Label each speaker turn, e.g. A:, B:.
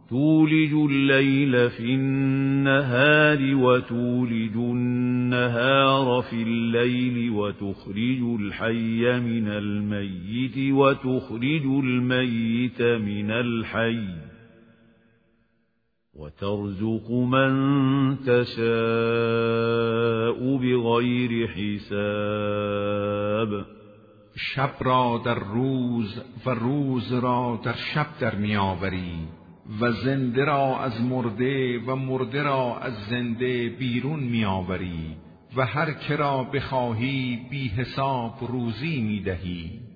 A: تولج الليل في النهار وتولج النهار في الليل وتخرج الحي من الميت وتخرج الميت من الحي وترزق من تشاء بغير حساب.
B: شب را در روز و روز را در شب در میآوری و زنده را از مرده و مرده را از زنده بیرون میآوری و هر که را بخواهی بی حساب روزی میدهی.